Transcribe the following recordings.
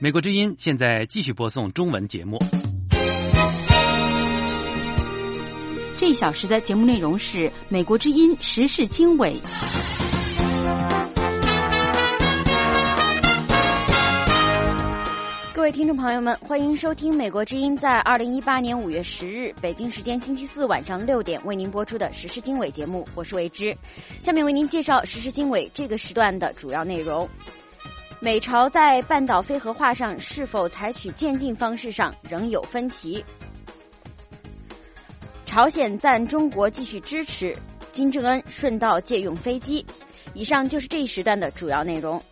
美国之音现在继续播送中文节目。 这一小时的节目内容是美国之音时事经纬。各位听众朋友们，欢迎收听美国之音在2018年5月10日北京时间星期四晚上6点为您播出的时事经纬节目，我是维之。下面为您介绍时事经纬这个时段的主要内容。美朝在半岛非核化上是否采取渐进方式上仍有分歧。朝鲜赞中国继续支持，金正恩顺道借用飞机。以上就是这一时段的主要内容。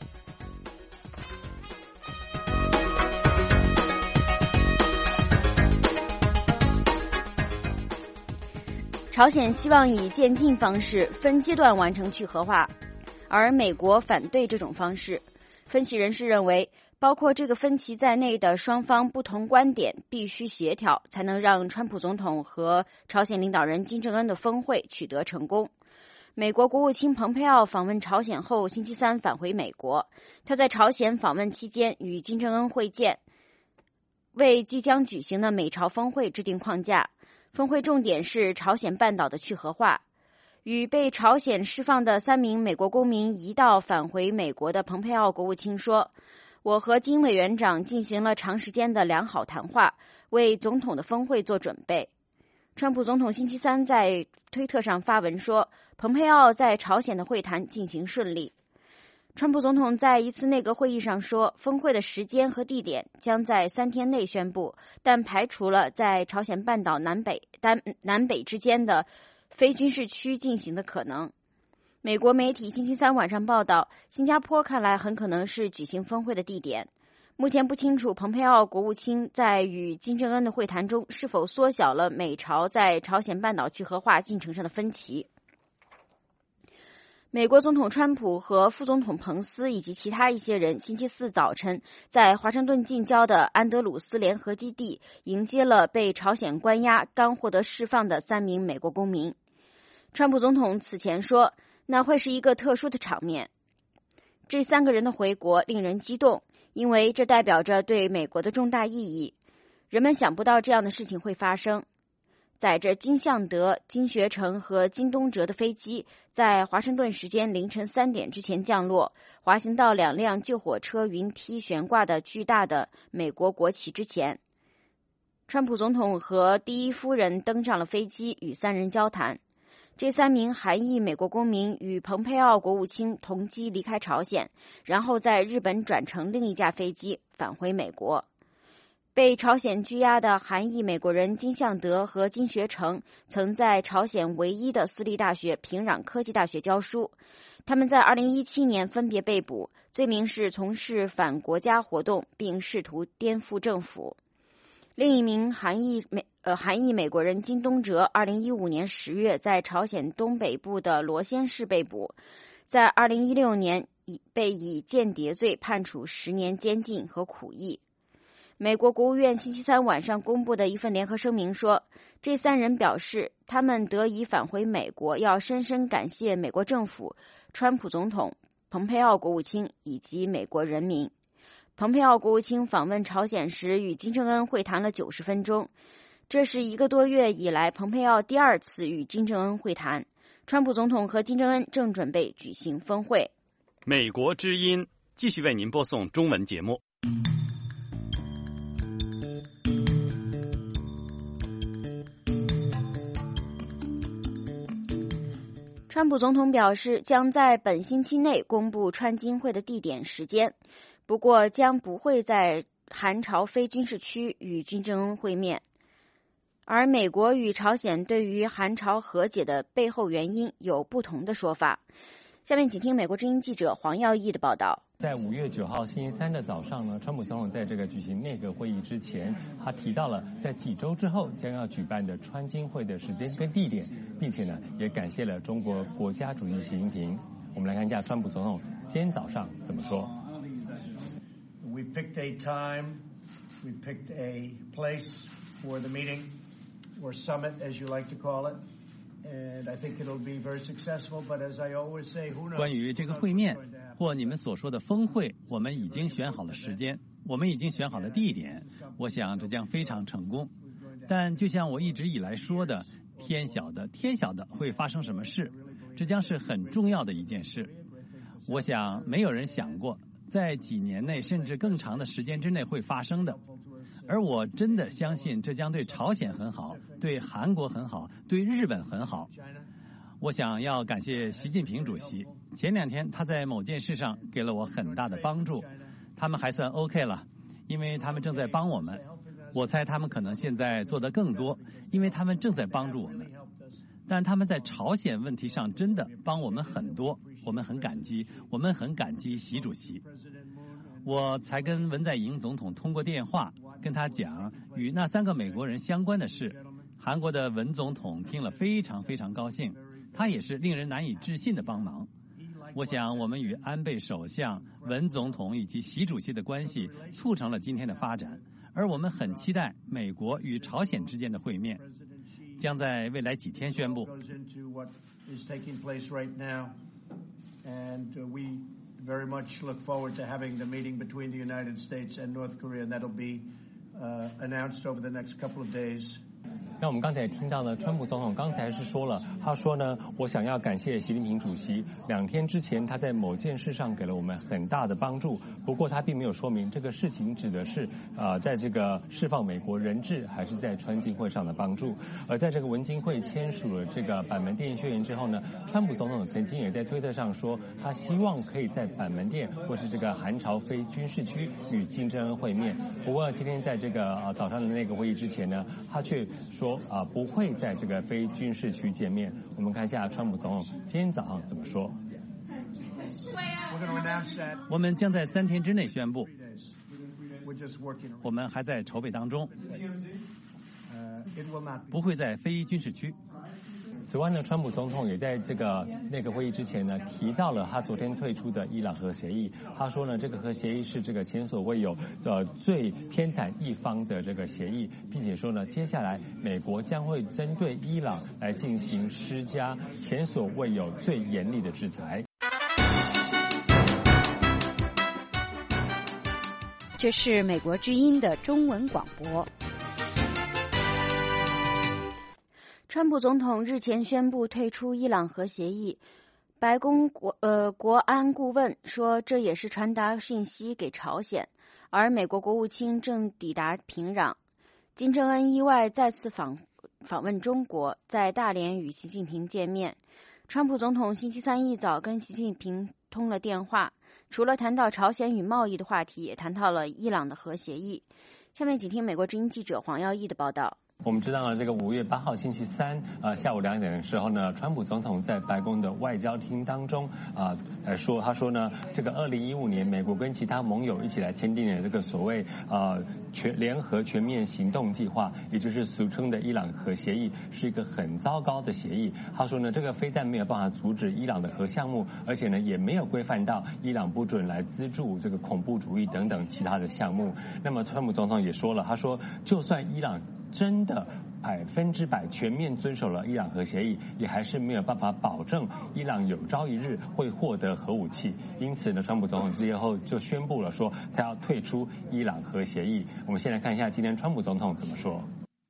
朝鲜希望以渐进方式分阶段完成去核化，而美国反对这种方式。分析人士认为，包括这个分歧在内的双方不同观点必须协调，才能让川普总统和朝鲜领导人金正恩的峰会取得成功。美国国务卿蓬佩奥访问朝鲜后，星期三返回美国。他在朝鲜访问期间与金正恩会见，为即将举行的美朝峰会制定框架。峰会重点是朝鲜半岛的去核化。与被朝鲜释放的3名美国公民一道返回美国的蓬佩奥国务卿说，我和金委员长进行了长时间的良好谈话，为总统的峰会做准备。川普总统星期三在推特上发文说，蓬佩奥在朝鲜的会谈进行顺利。川普总统在一次内阁会议上说，峰会的时间和地点将在3天内宣布，但排除了在朝鲜半岛南北之间的非军事区进行的可能。美国媒体星期三晚上报道，新加坡看来很可能是举行峰会的地点。目前不清楚蓬佩奥国务卿在与金正恩的会谈中是否缩小了美朝在朝鲜半岛去核化进程上的分歧。美国总统川普和副总统彭斯以及其他一些人星期四早晨在华盛顿近郊的安德鲁斯联合基地迎接了被朝鲜关押刚获得释放的3名美国公民。川普总统此前说，那会是一个特殊的场面。这3个人的回国令人激动，因为这代表着对美国的重大意义。人们想不到这样的事情会发生。载着金相德、金学成和金东哲的飞机在华盛顿时间凌晨3点之前降落，滑行到2辆救火车云梯悬挂的巨大的美国国旗之前。川普总统和第一夫人登上了飞机，与3人交谈。这3名韩裔美国公民与蓬佩奥国务卿同机离开朝鲜，然后在日本转乘另一架飞机返回美国。被朝鲜拘押的韩裔美国人金相德和金学成曾在朝鲜唯一的私立大学平壤科技大学教书。他们在2017年分别被捕，罪名是从事反国家活动并试图颠覆政府。另一名韩裔美国人金东哲2015年10月在朝鲜东北部的罗先市被捕，在2016年被以间谍罪判处10年监禁和苦役。美国国务院星期三晚上公布的一份联合声明说，这3人表示他们得以返回美国，要深深感谢美国政府、川普总统、蓬佩奥国务卿以及美国人民。蓬佩奥国务卿访问朝鲜时与金正恩会谈了90分钟，这是1个多月以来蓬佩奥第2次与金正恩会谈。川普总统和金正恩正准备举行峰会。 美国之音继续为您播送中文节目。 川普总统表示，将在本星期内公布川金会的地点时间，不过将不会在韩朝非军事区与金正恩会面。而美国与朝鲜对于韩朝和解的背后原因有不同的说法。下面请听美国之音记者黄耀义的报道。 在5月9号星期三的早上呢，川普总统在这个举行内阁会议之前，他提到了在几周之后将要举办的川金会的时间跟地点，并且呢也感谢了中国国家主席习近平。我们来看一下川普总统今天早上怎么说。 We picked a time, we picked a place for the meeting, or summit as you like to call it.And I think it'll be very successful, but as I always say, who knows? 关于这个会面， 或你们所说的峰会，我们已经选好了时间，我们已经选好了地点，我想这将非常成功。但就像我一直以来说的，天晓得会发生什么事，这将是很重要的一件事。我想没有人想过在几年内甚至更长的时间之内会发生的，而我真的相信这将对朝鲜很好，对韩国很好，对日本很好。我想要感谢习近平主席，前2天他在某件事上给了我很大的帮助，他们还算 OK 了，因为他们正在帮我们。我猜他们可能现在做得更多，因为他们正在帮助我们。但他们在朝鲜问题上真的帮我们很多，我们很感激，我们很感激习主席。我才跟文在寅总统通过电话，跟他讲与那3个美国人相关的事。韩国的文总统听了非常非常高兴，他也是令人难以置信的帮忙。我想我们与安倍首相、文总统以及习主席的关系促成了今天的发展，而我们很期待美国与朝鲜之间的会面，将在未来几天宣布。 Very much look forward to having the meeting between the United States and North Korea, and that'll be announced over the next couple of days. 那我们刚才也听到了，川普总统刚才是说了，他说呢，我想要感谢习近平主席，2天之前他在某件事上给了我们很大的帮助，不过他并没有说明这个事情指的是在这个释放美国人质，还是在川金会上的帮助。而在这个文金会签署了这个板门店宣言之后呢，川普总统曾经也在推特上说，他希望可以在板门店或是这个韩朝非军事区与金正恩会面。不过今天在这个早上的那个会议之前呢，他却说不会在这个非军事区见面。我们看一下川普总统今天早上怎么说。 我们将在3天之内宣布，我们还在筹备当中，不会在非军事区。 此外呢，川普总统也在那个会议之前呢，提到了他昨天退出的伊朗核协议。他说呢，这个核协议是这个前所未有最偏袒一方的这个协议，并且说呢，接下来美国将会针对伊朗来进行施加前所未有最严厉的制裁。 这是美国之音的中文广播。 川普总统日前宣布退出伊朗核协议，白宫国安顾问说这也是传达讯息给朝鲜，而美国国务卿正抵达平壤。金正恩意外再次访问中国，在大连与习近平见面。川普总统星期3一早跟习近平通了电话，除了谈到朝鲜与贸易的话题，也谈到了伊朗的核协议。下面请听美国之音记者黄耀义的报道。 我们知道了，这个5月8号星期3下午2点的时候呢，川普总统在白宫的外交厅当中他说呢，这个2015年美国跟其他盟友一起来签订的这个所谓联合全面行动计划，也就是俗称的伊朗核协议，是一个很糟糕的协议。他说呢，这个非但没有办法阻止伊朗的核项目，而且呢也没有规范到伊朗不准来资助这个恐怖主义等等其他的项目。那么川普总统也说了，他说就算伊朗真的100%全面遵守了伊朗核协议，也还是没有办法保证伊朗有朝一日会获得核武器。因此呢，川普总统之后就宣布了说他要退出伊朗核协议。我们先来看一下今天川普总统怎么说。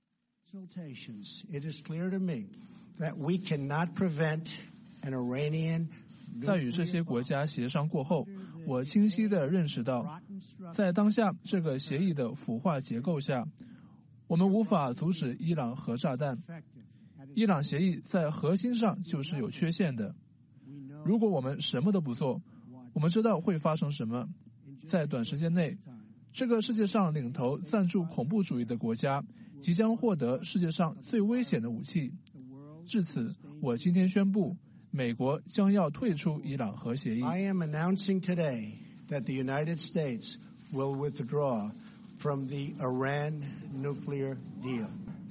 It is clear to me that we cannot prevent an Iranian 在与这些国家协商过后，我清晰地认识到，在当下这个协议的腐化结构下，我们无法阻止伊朗核炸弹。伊朗协议在核心上就是有缺陷的。如果我们什么都不做，我们知道会发生什么。在短时间内，这个世界上领头赞助恐怖主义的国家即将获得世界上最危险的武器。至此，我今天宣布，美国将要退出伊朗核协议。 I am announcing today that the United States will withdraw from the Iran nuclear deal.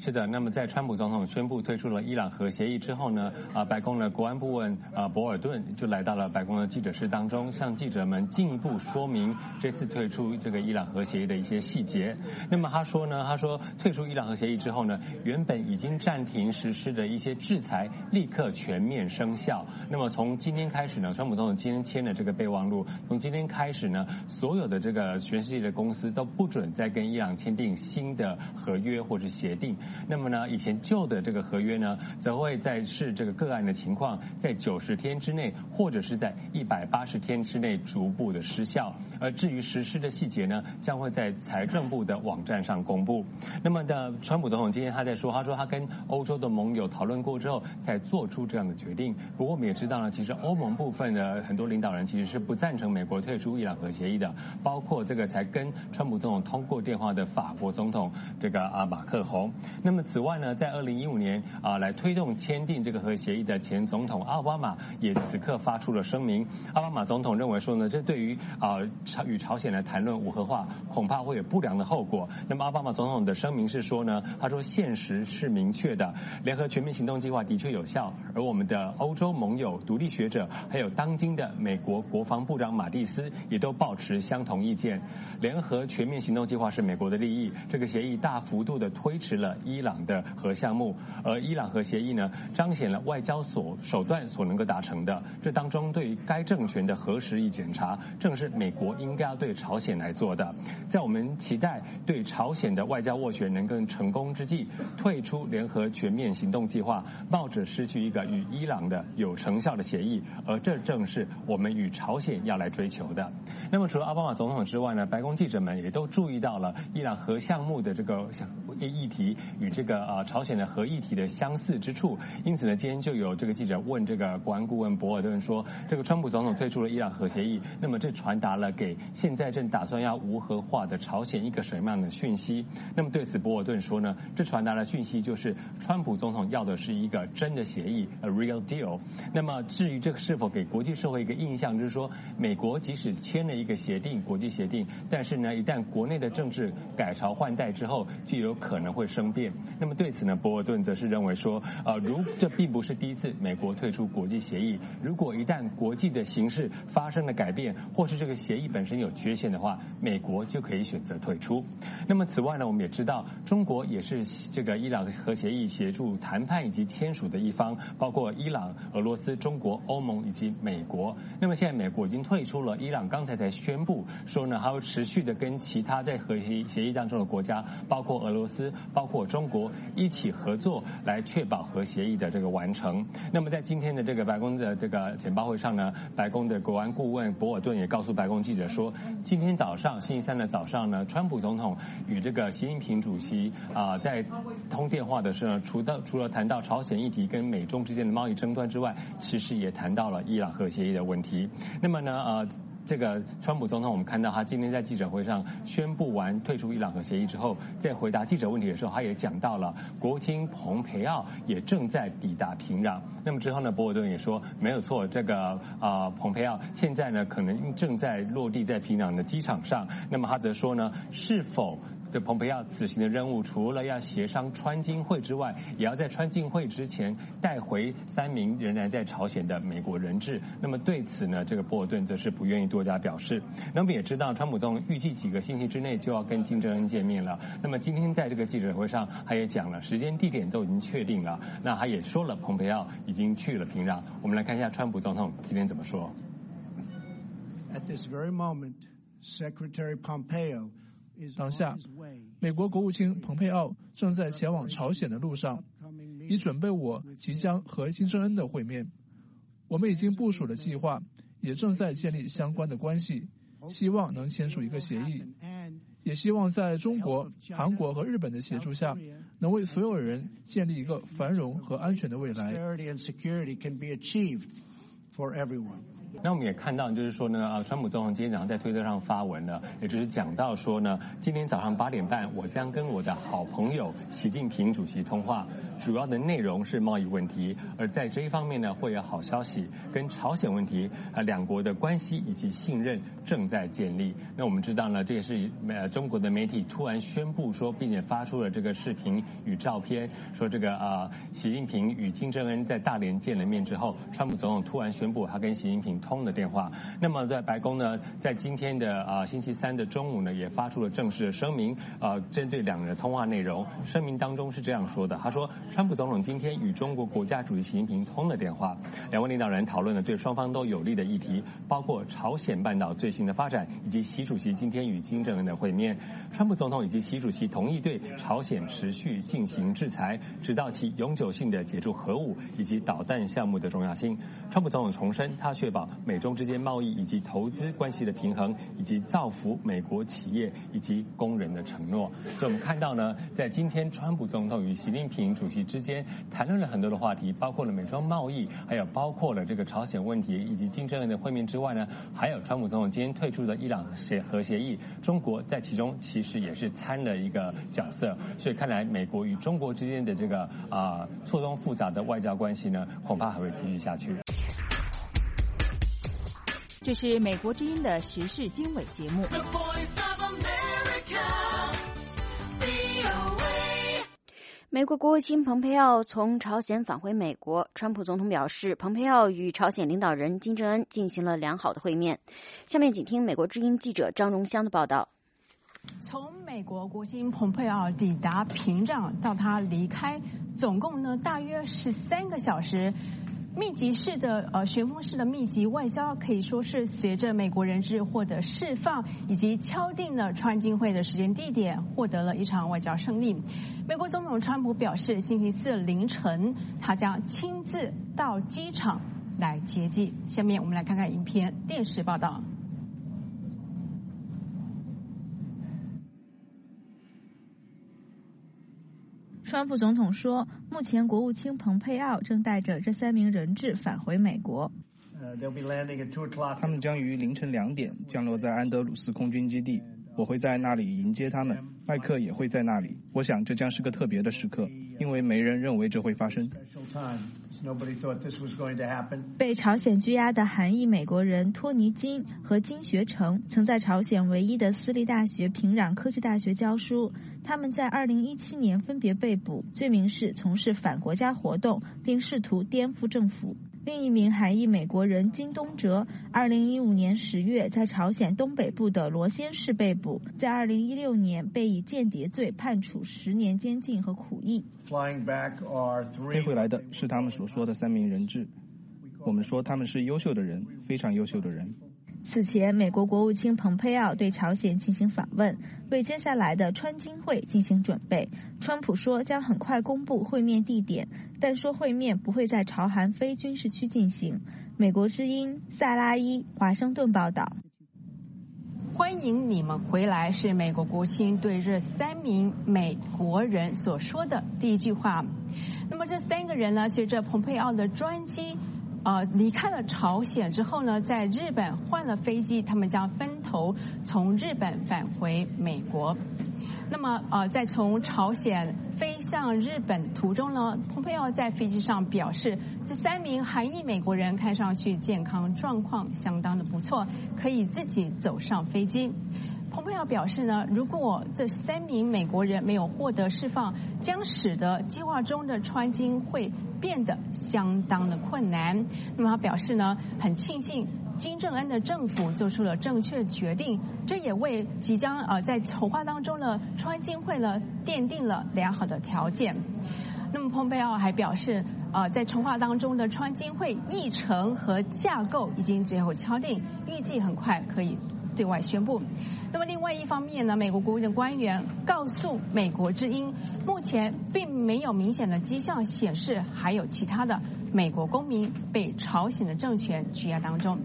是的，那么在川普总统宣布退出了伊朗核协议之后呢，白宫的国安顾问博尔顿就来到了白宫的记者室当中，向记者们进一步说明这次退出这个伊朗核协议的一些细节。那么他说退出伊朗核协议之后呢，原本已经暂停实施的一些制裁立刻全面生效。那么从今天开始呢，川普总统今天签的这个备忘录，从今天开始呢，所有的这个全世界的公司都不准再跟伊朗签订新的合约或者协定。那么呢，以前旧的这个合约呢，则会在视这个个案的情况，在90天之内，或者是在180天之内逐步的失效。而至于实施的细节呢，将会在财政部的网站上公布。那么的川普总统今天他说他跟欧洲的盟友讨论过之后，才做出这样的决定。不过我们也知道呢，其实欧盟部分的很多领导人其实是不赞成美国退出伊朗核协议的，包括这个才跟川普总统通过电话的法国总统这个马克宏。那么此外呢，在2015年来推动签订这个核协议的前总统奥巴马也此刻发出了声明。奥巴马总统认为说呢，这对于与朝鲜来谈论无核化恐怕会有不良的后果。那么奥巴马总统的声明是说呢，他说现实是明确的，联合全面行动计划的确有效，而我们的欧洲盟友、独立学者还有当今的美国国防部长马蒂斯也都抱持相同意见。联合全面行动计划是美国的利益，这个协议大幅度的推迟了伊朗的核项目，而伊朗核协议呢，彰显了外交手段所能够达成的。这当中对于该政权的核实与检查，正是美国应该要对朝鲜来做的。在我们期待对朝鲜的外交斡旋能更成功之际，退出联合全面行动计划，冒着失去一个与伊朗的有成效的协议，而这正是我们与朝鲜要来追求的。那么除了奥巴马总统之外呢，白宫记者们也都注意到了伊朗核项目的这个议题与这个朝鲜的核议题的相似之处。因此呢，今天就有这个记者问这个国安顾问博尔顿说，这个川普总统退出了伊朗核协议，那么这传达了给现在正打算要无核化的朝鲜一个什么样的讯息？那么对此博尔顿说呢，这传达的讯息就是川普总统要的是一个真的协议 ，a real deal。那么至于这个是否给国际社会一个印象，就是说美国即使签了一个协定，国际协定，但是呢，一旦国内的政治改朝换代之后，就有可能会生变。那么对此呢，博尔顿则是认为说，这并不是第一次美国退出国际协议。如果一旦国际的形势发生了改变，或是这个协议本身有缺陷的话，美国就可以选择退出。那么此外呢，我们也知道，中国也是这个伊朗核协议协助谈判以及签署的一方，包括伊朗、俄罗斯、中国、欧盟以及美国。那么现在美国已经退出了，伊朗刚才宣布说呢，还会持续的跟其他在核协议当中的国家，包括俄罗斯、包括中国一起合作，来确保核协议的这个完成。那么在今天的这个白宫的这个简报会上呢，白宫的国安顾问博尔顿也告诉白宫记者说，今天早上星期三的早上呢，川普总统与这个习近平主席在通电话的时候，除了谈到朝鲜议题跟美中之间的贸易争端之外，其实也谈到了伊朗核协议的问题。那么呢这个川普总统，我们看到他今天在记者会上宣布完退出伊朗核协议之后，在回答记者问题的时候，他也讲到了国务卿蓬佩奥也正在抵达平壤。那么之后呢，博尔顿也说没有错，这个蓬佩奥现在呢可能正在落地在平壤的机场上。那么他则说呢，是否这蓬佩奥此行的任务，除了要协商川金会之外，也要在川金会之前带回3名仍然在朝鲜的美国人质。那么对此呢，这个博尔顿则是不愿意多加表示。那么也知道，川普总统预计几个星期之内就要跟金正恩见面了。那么今天在这个记者会上，他也讲了时间地点都已经确定了。那他也说了，蓬佩奥已经去了平壤。我们来看一下川普总统今天怎么说。 At this very moment, Secretary Pompeo 当下，美国国务卿蓬佩奥正在前往朝鲜的路上，以准备我即将和金正恩的会面。我们已经部署了计划，也正在建立相关的关系，希望能签署一个协议，也希望在中国、韩国和日本的协助下，能为所有人建立一个繁荣和安全的未来。 那我们也看到，就是说呢，川普总统今天早上在推特上发文呢，也就是讲到说呢，今天早上8点半，我将跟我的好朋友习近平主席通话，主要的内容是贸易问题，而在这一方面呢，会有好消息，跟朝鲜问题两国的关系以及信任正在建立。那我们知道呢，这也是中国的媒体突然宣布说，并且发出了这个视频与照片，说这个习近平与金正恩在大连见了面之后，川普总统突然宣布他跟习近平通了电话。那么在白宫呢，在今天的星期三的中午呢，也发出了正式的声明，针对两人的通话内容。声明当中是这样说的，他说，川普总统今天与中国国家主席习近平通了电话，两位领导人讨论了对双方都有利的议题，包括朝鲜半岛最新的发展，以及习主席今天与金正恩的会面。川普总统以及习主席同意对朝鲜持续进行制裁，直到其永久性的解除核武以及导弹项目的重要性。川普总统重申，他确保美中之间贸易以及投资关系的平衡，以及造福美国企业以及工人的承诺。所以我们看到呢，在今天川普总统与习近平主席之间谈论了很多的话题，包括了美中贸易，还有包括了这个朝鲜问题以及金正恩的会面之外呢，还有川普总统今天退出的伊朗核协议，中国在其中其实也是参了一个角色。所以看来美国与中国之间的这个错综复杂的外交关系呢，恐怕还会继续下去。 这是美国之音的时事经纬节目。 美国国务卿蓬佩奥从朝鲜返回美国，川普总统表示，蓬佩奥与朝鲜领导人金正恩进行了良好的会面。下面请听美国之音记者张荣香的报道。 从美国国务卿蓬佩奥抵达屏障到他离开，总共呢大约13个小时。密集式的旋风式的密集外交可以说是随着美国人质获得释放以及敲定了川金会的时间地点，获得了一场外交胜利。美国总统川普表示，星期四凌晨他将亲自到机场来接机。下面我们来看看影片电视报道。 川普总统说，目前国务卿蓬佩奥正带着这3名人质返回美国。 他们将于凌晨2点降落在安德鲁斯空军基地，我会在那里迎接他们，麦克也会在那里。我想这将是个特别的时刻，因为没人认为这会发生。 被朝鲜拘押的韩裔美国人托尼金和金学成曾在朝鲜唯一的私立大学平壤科技大学教书，他们在2017年分别被捕，罪名是从事反国家活动并试图颠覆政府。另一名韩裔美国人金东哲2015年10月在朝鲜东北部的罗先市被捕，在2016年被以间谍罪判处10年监禁和苦役。 飞回来的是他们所说的3名人质，我们说他们是优秀的人，非常优秀的人。 此前，美国国务卿蓬佩奥对朝鲜进行访问，为接下来的川金会进行准备。川普说将很快公布会面地点，但说会面不会在朝韩非军事区进行。美国之音萨拉伊华盛顿报道。 欢迎你们回来，是美国国务卿对这3名美国人所说的第一句话。那么这3个人呢，随着蓬佩奥的专机离开了朝鲜之后呢，在日本换了飞机，他们将分头从日本返回美国。那么在从朝鲜飞向日本途中呢，蓬佩奥在飞机上表示，这3名韩裔美国人看上去健康状况相当的不错，可以自己走上飞机。蓬佩奥表示呢，如果这3名美国人没有获得释放，将使得计划中的川金会变得相当的困难。那么他表示呢，很庆幸金正恩的政府做出了正确决定，这也为即将在筹划当中的川金会呢奠定了良好的条件。那么蓬佩奥还表示，在筹划当中的川金会议程和架构已经最后敲定，预计很快可以对外宣布。那么另外一方面呢，美国国务院官员告诉美国之音，目前并没有明显的迹象显示还有其他的美国公民被朝鲜的政权拘押当中。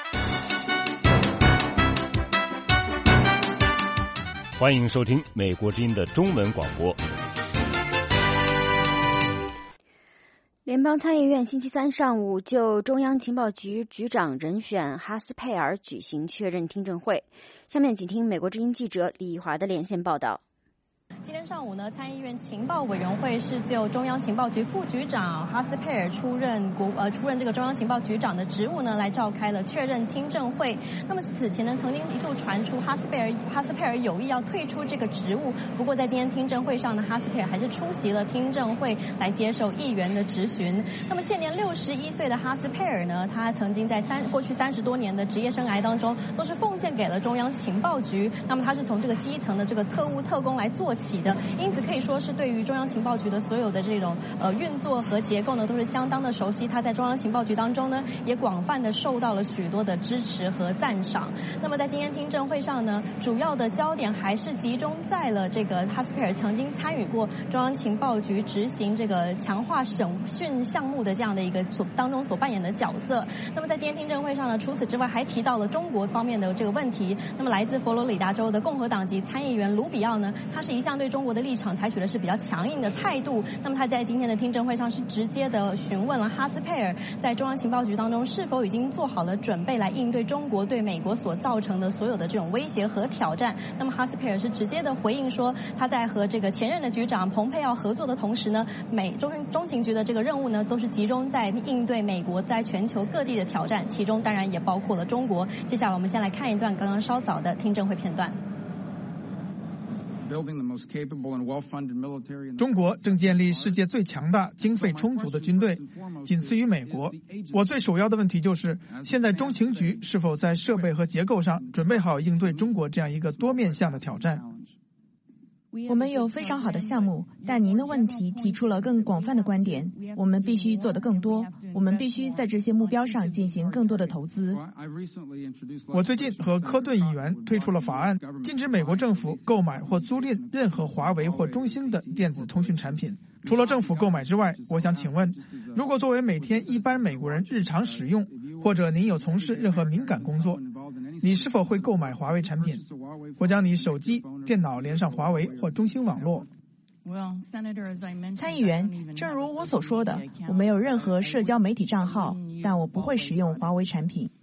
欢迎收听美国之音的中文广播。 联邦参议院星期三上午就中央情报局局长人选哈斯佩尔举行确认听证会。下面请听美国之音记者李华的连线报道。 今天上午呢，参议院情报委员会是就中央情报局副局长哈斯佩尔出任这个中央情报局长的职务呢，来召开了确认听证会。那么此前呢，曾经一度传出哈斯佩尔有意要退出这个职务，不过在今天听证会上呢，哈斯佩尔还是出席了听证会来接受议员的质询。那么现年61岁的哈斯佩尔呢，他曾经在过去30多年的职业生涯当中，都是奉献给了中央情报局。那么他是从这个基层的这个特务特工来做起的，因此可以说是对于中央情报局的所有的这种运作和结构呢，都是相当的熟悉。他在中央情报局当中呢，也广泛的受到了许多的支持和赞赏。那么在今天听证会上呢，主要的焦点还是集中在了这个哈斯佩尔曾经参与过中央情报局执行这个强化审讯项目的这样的一个当中所扮演的角色。那么在今天听证会上呢，除此之外还提到了中国方面的这个问题。那么来自佛罗里达州的共和党籍参议员卢比奥呢，他是一向对中国的立场采取的是比较强硬的态度。那么他在今天的听证会上是直接的询问了哈斯佩尔在中央情报局当中是否已经做好了准备来应对中国对美国所造成的所有的这种威胁和挑战。那么哈斯佩尔是直接的回应说，他在和这个前任的局长蓬佩奥合作的同时呢，中情局的这个任务呢，都是集中在应对美国在全球各地的挑战，其中当然也包括了中国。接下来我们先来看一段刚刚稍早的听证会片段。 中国正建立世界最强大、经费充足的军队，仅次于美国。我最首要的问题就是，现在中情局是否在设备和结构上准备好应对中国这样一个多面向的挑战？ 我们有非常好的项目，但您的问题提出了更广泛的观点。我们必须做得更多，我们必须在这些目标上进行更多的投资。 我最近和科顿议员推出了法案，禁止美国政府购买或租赁任何华为或中兴的电子通讯产品。除了政府购买之外，我想请问，如果作为每天一般美国人日常使用，或者您有从事任何敏感工作，你是否会购买华为产品，或将你手机、电脑连上华为或中兴网络？ 参议员，正如我所说的，我没有任何社交媒体账号，但我不会使用华为产品。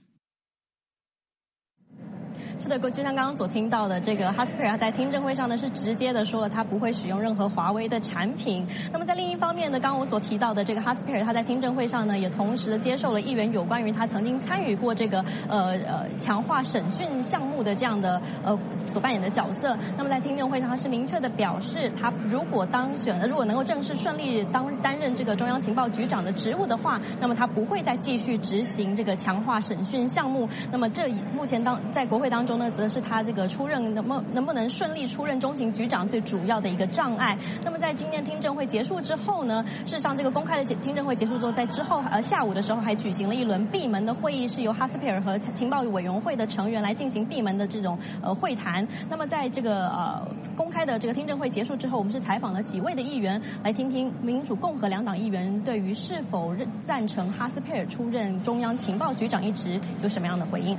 是的，就像刚刚所听到的，这个哈斯佩尔在听证会上呢是直接的说了他不会使用任何华为的产品。那么在另一方面呢，刚刚我所提到的这个哈斯佩尔他在听证会上呢也同时的接受了议员有关于他曾经参与过这个强化审讯项目的这样的所扮演的角色。那么在听证会上他是明确的表示，他如果当选了，如果能够正式顺利担任这个中央情报局长的职务的话，那么他不会再继续执行这个强化审讯项目。那么这目前在国会当中呢，则是他这个出任能不能顺利出任中情局长最主要的一个障碍。那么在今天听证会结束之后呢，事实上这个公开的听证会结束之后，在之后下午的时候还举行了一轮闭门的会议，是由哈斯佩尔和情报委员会的成员来进行闭门的这种会谈。那么在这个公开的这个听证会结束之后，我们是采访了几位的议员，来听听民主共和两党议员对于是否赞成哈斯佩尔出任中央情报局长一职有什么样的回应。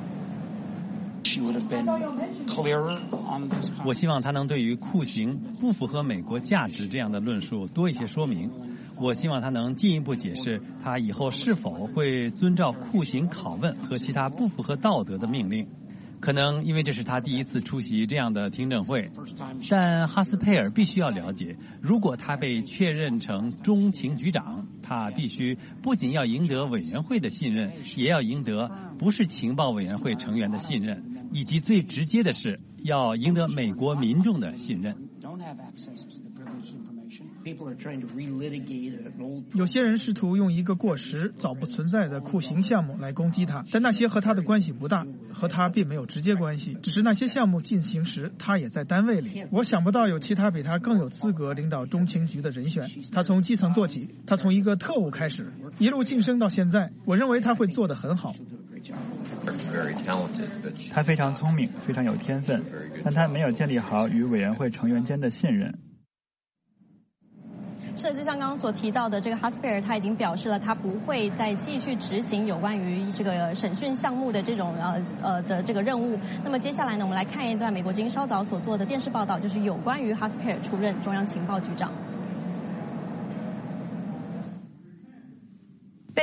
我希望他能对于酷刑不符合美国价值这样的论述多一些说明。我希望他能进一步解释他以后是否会遵照酷刑拷问和其他不符合道德的命令。可能因为这是他第一次出席这样的听证会，但哈斯佩尔必须要了解，如果他被确认成中情局长，他必须不仅要赢得委员会的信任，也要赢得不是情报委员会成员的信任，以及最直接的是要赢得美国民众的信任。 有些人试图用一个过时、早不存在的酷刑项目来攻击他，但那些和他的关系不大，和他并没有直接关系，只是那些项目进行时，他也在单位里。我想不到有其他比他更有资格领导中情局的人选。他从基层做起，他从一个特务开始，一路晋升到现在。我认为他会做得很好。 他非常聪明，非常有天分，但他没有建立好与委员会成员间的信任。 是的，就像刚刚所提到的，这个哈斯佩尔他已经表示了，他不会再继续执行有关于这个审讯项目的这种的这个任务。那么接下来呢，我们来看一段美国之音稍早所做的电视报道，就是有关于哈斯佩尔出任中央情报局长。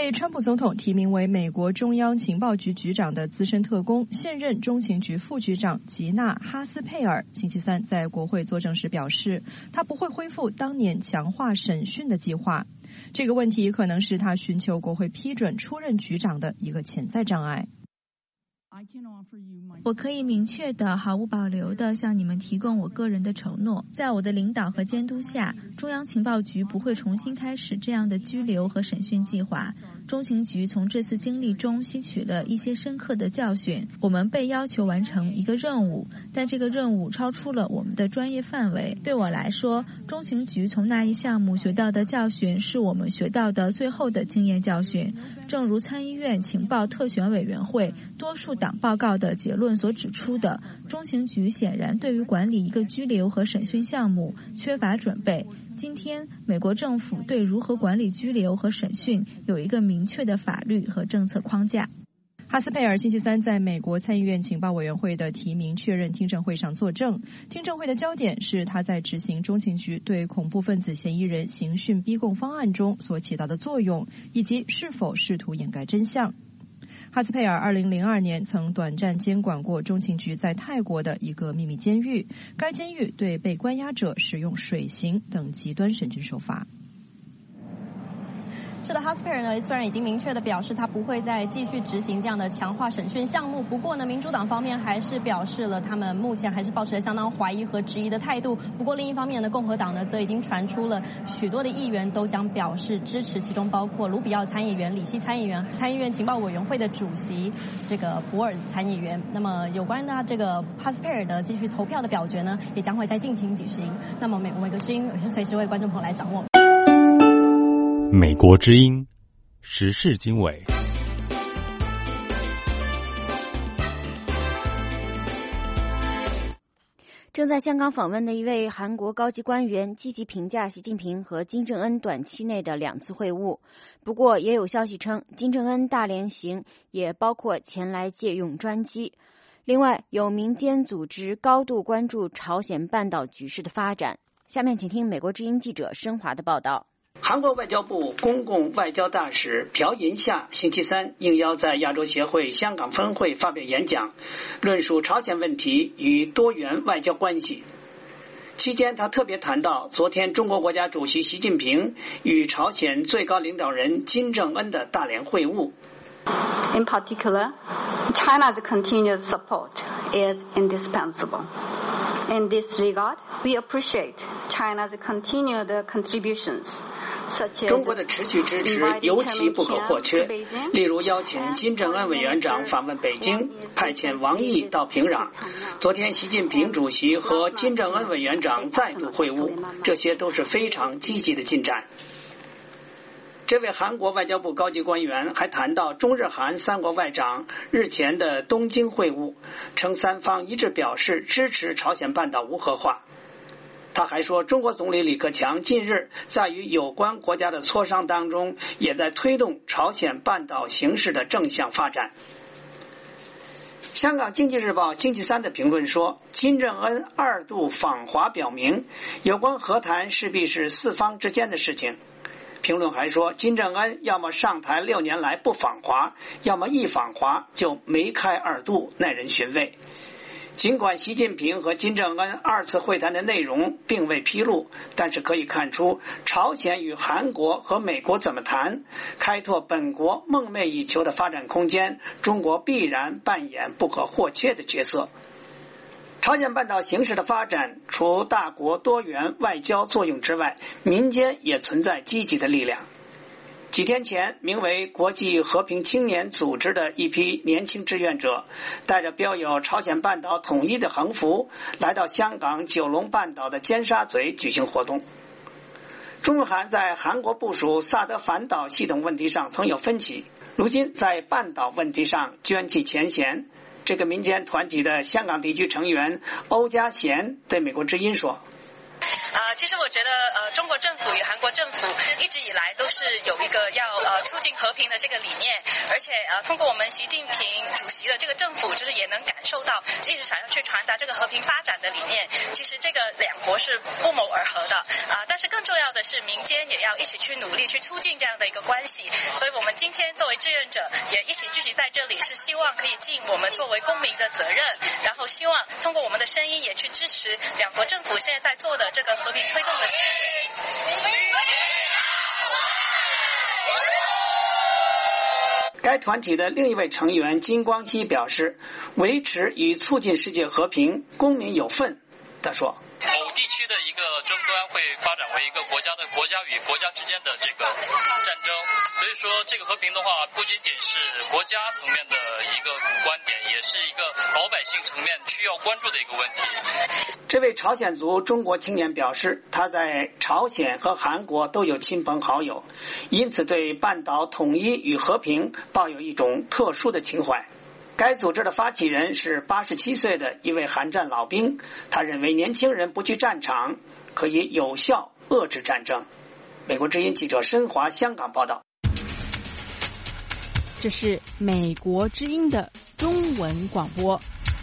被川普总统提名为美国中央情报局局长的资深特工、现任中情局副局长吉娜·哈斯佩尔星期三在国会作证时表示，他不会恢复当年强化审讯的计划。这个问题可能是他寻求国会批准出任局长的一个潜在障碍。 我可以明确的、毫无保留的向你们提供我个人的承诺，在我的领导和监督下，中央情报局不会重新开始这样的拘留和审讯计划。中情局从这次经历中吸取了一些深刻的教训。我们被要求完成一个任务，但这个任务超出了我们的专业范围。对我来说，中情局从那一项目学到的教训是我们学到的最后的经验教训。正如参议院情报特选委员会多数党报告的结论所指出的，中情局显然对于管理一个拘留和审讯项目缺乏准备。今天，美国政府对如何管理拘留和审讯有一个明确的法律和政策框架。 哈斯佩尔星期三在美国参议院情报委员会的提名确认听证会上作证，听证会的焦点是他在执行中情局对恐怖分子嫌疑人刑讯逼供方案中所起到的作用，以及是否试图掩盖真相。哈斯佩尔2002年曾短暂监管过中情局在泰国的一个秘密监狱，该监狱对被关押者使用水刑等极端审讯手法。 是的，哈斯佩尔呢虽然已经明确的表示他不会再继续执行这样的强化审讯项目，不过呢，民主党方面还是表示了他们目前还是保持了相当怀疑和质疑的态度。不过另一方面呢，共和党呢则已经传出了许多的议员都将表示支持，其中包括卢比奥参议员、里希参议员、参议院情报委员会的主席这个博尔参议员。那么有关的这个哈斯佩尔的继续投票的表决呢，也将会在近期举行。那么美国之音也是随时为观众朋友来掌握。 美国之音时事经纬。 正在香港访问的一位韩国高级官员积极评价习近平和金正恩短期内的2次会晤。不过也有消息称，金正恩大连行也包括前来借用专机。另外，有民间组织高度关注朝鲜半岛局势的发展。下面请听美国之音记者申华的报道。 韩国外交部公共外交大使朴银夏星期三应邀在亚洲协会香港分会发表演讲，论述朝鲜问题与多元外交关系。期间，他特别谈到昨天中国国家主席习近平与朝鲜最高领导人金正恩的大连会晤。 In particular, China's continued support is indispensable. In this regard, we appreciate China's continued contributions. 中国的持续支持尤其不可或缺，例如邀请金正恩委员长访问北京，派遣王毅到平壤。昨天习近平主席和金正恩委员长再度会晤，这些都是非常积极的进展。这位韩国外交部高级官员还谈到中日韩3国外长日前的东京会晤，称3方一致表示支持朝鲜半岛无核化。他还说，中国总理李克强近日在与有关国家的磋商当中，也在推动朝鲜半岛形势的正向发展。香港经济日报星期三的评论说，金正恩2度访华表明，有关和谈势必是4方之间的事情。评论还说，金正恩要么上台6年来不访华，要么一访华就梅开2度，耐人寻味。尽管习近平和金正恩2次会谈的内容并未披露，但是可以看出朝鲜与韩国和美国怎么谈，开拓本国梦寐以求的发展空间，中国必然扮演不可或缺的角色。朝鲜半岛形势的发展，除大国多元外交作用之外，民间也存在积极的力量。几天前，名为国际和平青年组织的一批年轻志愿者，带着标有朝鲜半岛统一的横幅，来到香港九龙半岛的尖沙咀举行活动。中日韩在韩国部署萨德反导系统问题上曾有分歧，如今在半岛问题上捐弃前嫌。这个民间团体的香港地区成员欧家贤对美国之音说， 其实我觉得中国政府与韩国政府一直以来都是有一个要促进和平的这个理念，而且通过我们习近平主席的这个政府，就是也能感受到一直想要去传达这个和平发展的理念。其实这个两国是不谋而合的但是更重要的是民间也要一起去努力去促进这样的一个关系。所以我们今天作为志愿者也一起聚集在这里，是希望可以尽我们作为公民的责任，然后希望通过我们的声音也去支持两国政府现在在做的这个和平推动的事业。 该团体的另一位成员金光熙表示，维持与促进世界和平，公民有份。他说， 某地区的一个争端会发展为一个国家与国家之间的这个战争，所以说这个和平的话，不仅仅是国家层面的一个观点，也是一个老百姓层面需要关注的一个问题。 这位朝鲜族中国青年表示，他在朝鲜和韩国都有亲朋好友，因此对半岛统一与和平抱有一种特殊的情怀。该组织的发起人是87岁的一位韩战老兵，他认为年轻人不去战场可以有效遏制战争。美国之音记者申华香港报道。 这是美国之音的中文广播。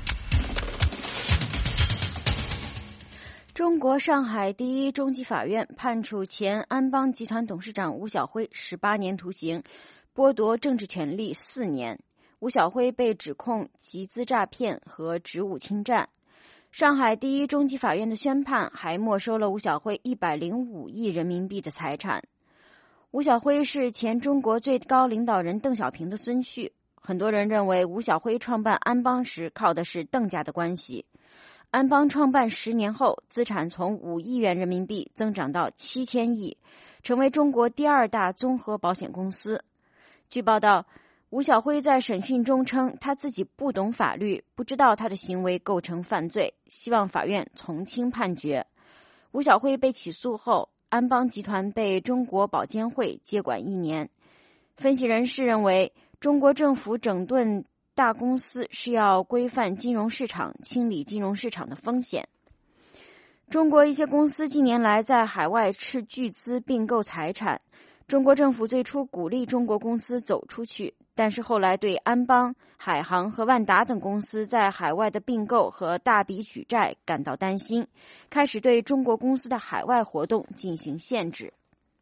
中国上海第一中级法院判处前安邦集团董事长吴晓辉18年徒刑，剥夺政治权利4年。吴晓辉被指控集资诈骗和职务侵占。上海第一中级法院的宣判还没收了吴晓辉105亿人民币的财产。吴晓辉是前中国最高领导人邓小平的孙婿，很多人认为吴晓辉创办安邦时靠的是邓家的关系。安邦创办10年后，资产从5亿元人民币增长到7000亿，成为中国第2大综合保险公司。据报道，吴晓辉在审讯中称他自己不懂法律，不知道他的行为构成犯罪，希望法院从轻判决。吴晓辉被起诉后，安邦集团被中国保监会接管1年。分析人士认为，中国政府整顿大公司是要规范金融市场，清理金融市场的风险。中国一些公司近年来在海外斥巨资并购财产。中国政府最初鼓励中国公司走出去，但是后来对安邦、海航和万达等公司在海外的并购和大笔举债感到担心，开始对中国公司的海外活动进行限制。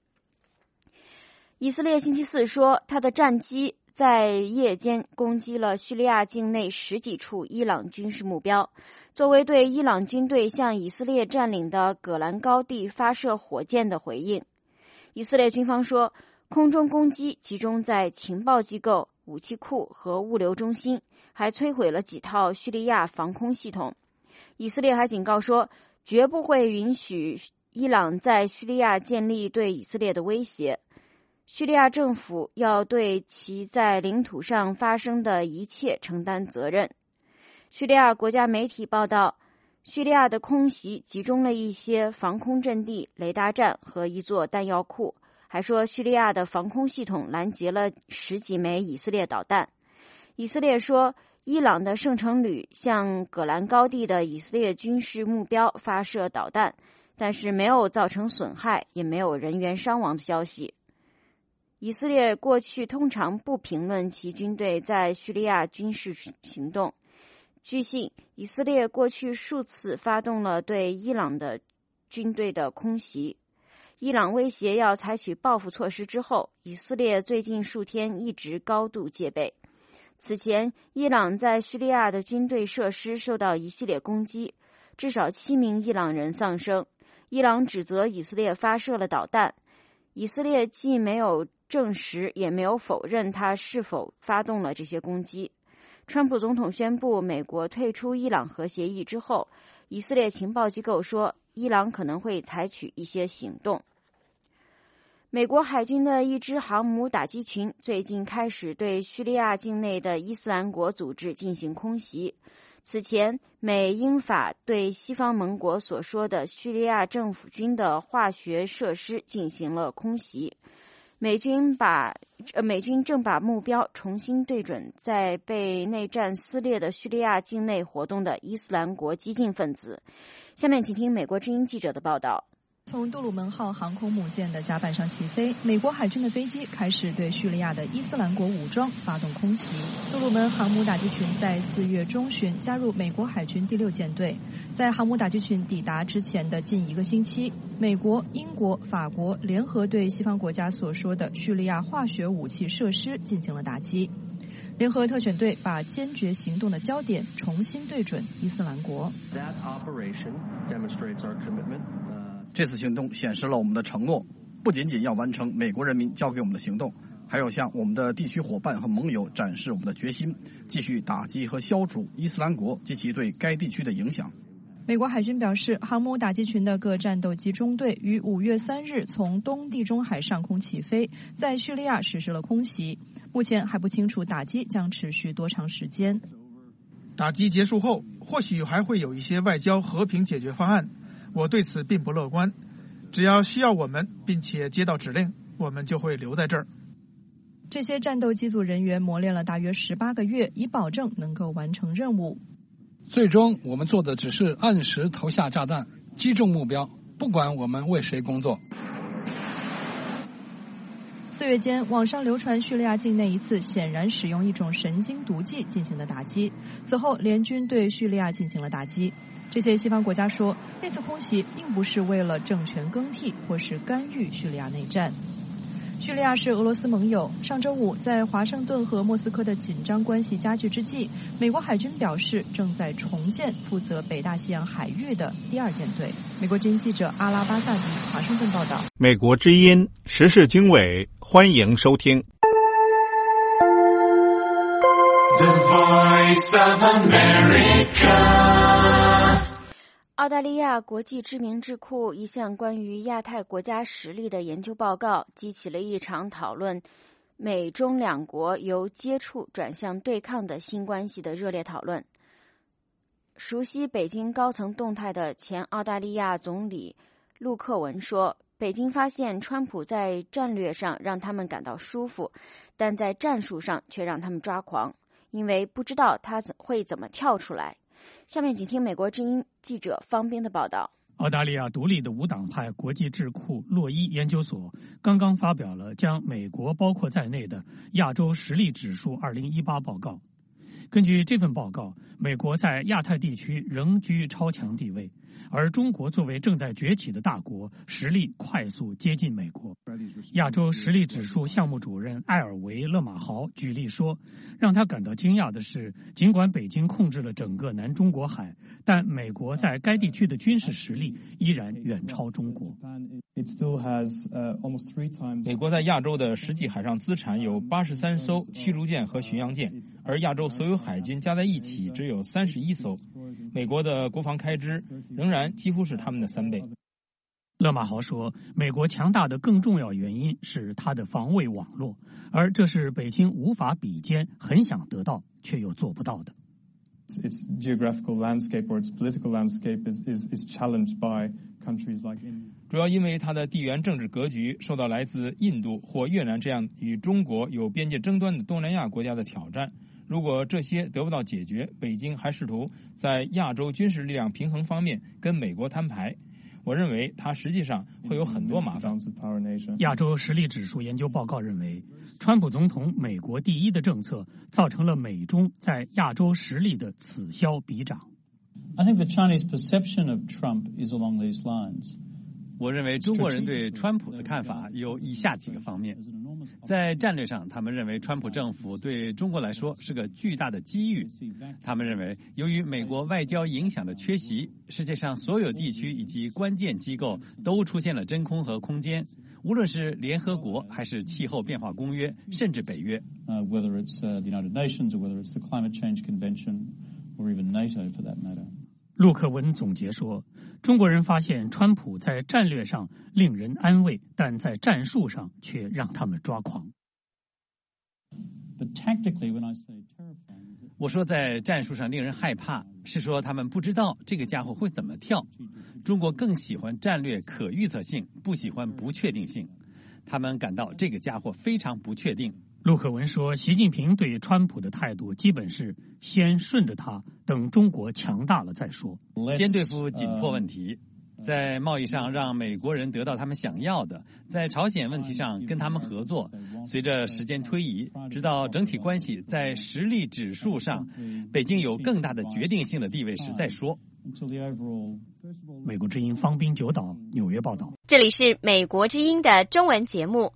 以色列星期4说，他的战机在夜间攻击了叙利亚境内10几处伊朗军事目标，作为对伊朗军队向以色列占领的葛兰高地发射火箭的回应。以色列军方说，空中攻击集中在情报机构、武器库和物流中心，还摧毁了几套叙利亚防空系统。以色列还警告说，绝不会允许伊朗在叙利亚建立对以色列的威胁。叙利亚政府要对其在领土上发生的一切承担责任。叙利亚国家媒体报道，叙利亚的空袭集中了一些防空阵地、雷达站和一座弹药库，还说叙利亚的防空系统拦截了10几枚以色列导弹。以色列说，伊朗的圣城旅向葛兰高地的以色列军事目标发射导弹，但是没有造成损害，也没有人员伤亡的消息。以色列过去通常不评论其军队在叙利亚军事行动。据悉，以色列过去数次发动了对伊朗的军队的空袭。伊朗威胁要采取报复措施之后，以色列最近数天一直高度戒备。此前，伊朗在叙利亚的军队设施受到一系列攻击，至少7名伊朗人丧生。伊朗指责以色列发射了导弹，以色列既没有证实，也没有否认他是否发动了这些攻击。川普总统宣布美国退出伊朗核协议之后，以色列情报机构说，伊朗可能会采取一些行动。美国海军的一支航母打击群最近开始对叙利亚境内的伊斯兰国组织进行空袭。此前，美英法对西方盟国所说的叙利亚政府军的化学设施进行了空袭。美军正把目标重新对准在被内战撕裂的叙利亚境内活动的伊斯兰国激进分子。下面请听美国之音记者的报道。 从杜鲁门号航空母舰的甲板上起飞，美国海军的飞机开始对叙利亚的伊斯兰国武装发动空袭。杜鲁门航母打击群在4月中旬加入美国海军第6舰队。在航母打击群抵达之前的近1个星期，美国、英国、法国联合对西方国家所说的叙利亚化学武器设施进行了打击。联合特选队把坚决行动的焦点重新对准伊斯兰国。 这次行动显示了我们的承诺，不仅仅要完成美国人民交给我们的行动，还要向我们的地区伙伴和盟友展示我们的决心，继续打击和消除伊斯兰国及其对该地区的影响。 美国海军表示，航母打击群的各战斗机中队于5月3日从东地中海上空起飞，在叙利亚实施了空袭。目前还不清楚打击将持续多长时间。 打击结束后，或许还会有一些外交和平解决方案，我对此并不乐观。只要需要我们，并且接到指令，我们就会留在这儿。 这些战斗机组人员磨练了大约18个月，以保证能够完成任务。 最终我们做的只是按时投下炸弹，击中目标，不管我们为谁工作。 4月间，网上流传叙利亚境内一次显然使用一种神经毒剂进行的打击，此后联军对叙利亚进行了打击。这些西方国家说，那次空袭并不是为了政权更替或是干预叙利亚内战。叙利亚是俄罗斯盟友。上周五，在华盛顿和莫斯科的紧张关系加剧之际，美国海军表示正在重建负责北大西洋海域的第2舰队。美国之音记者阿拉巴萨迪华盛顿报道。 美国之音时事经纬，欢迎收听。 The Voice of America。 澳大利亚国际知名智库一项关于亚太国家实力的研究报告，激起了一场讨论美中两国由接触转向对抗的新关系的热烈讨论。熟悉北京高层动态的前澳大利亚总理陆克文说，北京发现川普在战略上让他们感到舒服，但在战术上却让他们抓狂，因为不知道他会怎么跳出来。下面请听美国之音记者方斌的报道。 澳大利亚独立的无党派国际智库洛伊研究所刚刚发表了将美国包括在内的亚洲实力指数2018报告。根据这份报告，美国在亚太地区仍居超强地位，而中国作为正在崛起的大国，实力快速接近美国。亚洲实力指数项目主任艾尔维勒马豪举例说，让他感到惊讶的是，尽管北京控制了整个南中国海，但美国在该地区的军事实力依然远超中国。 美国在亚洲的实际海上资产有83艘驱逐舰和巡洋舰，而亚洲所有海军加在一起只有31艘。美国的国防开支仍然几乎是他们的3倍。 勒马豪说，美国强大的更重要原因是它的防卫网络，而这是北京无法比肩，很想得到却又做不到的。 Its geographical landscape or its political landscape is challenged by countries like India. 主要因为它的地缘政治格局受到来自印度或越南这样与中国有边界争端的东南亚国家的挑战。如果这些得不到解决，北京还试图在亚洲军事力量平衡方面跟美国摊牌。我认为它实际上会有很多麻烦。 亚洲实力指数研究报告认为，川普总统美国第一的政策造成了美中在亚洲实力的此消彼长。 I think the Chinese perception of Trump is along these lines. 我认为中国人对川普的看法有以下几个方面。在战略上，他们认为川普政府对中国来说是个巨大的机遇。他们认为，由于美国外交影响的缺席，世界上所有地区以及关键机构都出现了真空和空间，无论是联合国还是气候变化公约，甚至北约。 Whether it's the United Nations or whether it's the Climate Change Convention or even NATO for that matter. 陆克文总结说，中国人发现川普在战略上令人安慰，但在战术上却让他们抓狂。 我说在战术上令人害怕，是说他们不知道这个家伙会怎么跳。中国更喜欢战略可预测性，不喜欢不确定性。他们感到这个家伙非常不确定。 陆克文说，习近平对川普的态度基本是先顺着他，等中国强大了再说， 先对付紧迫问题。 在贸易上让美国人得到他们想要的，在朝鲜问题上跟他们合作。随着时间推移，直到整体关系在实力指数上，北京有更大的决定性的地位时再说。 美国之音方滨九岛纽约报道。 这里是美国之音的中文节目。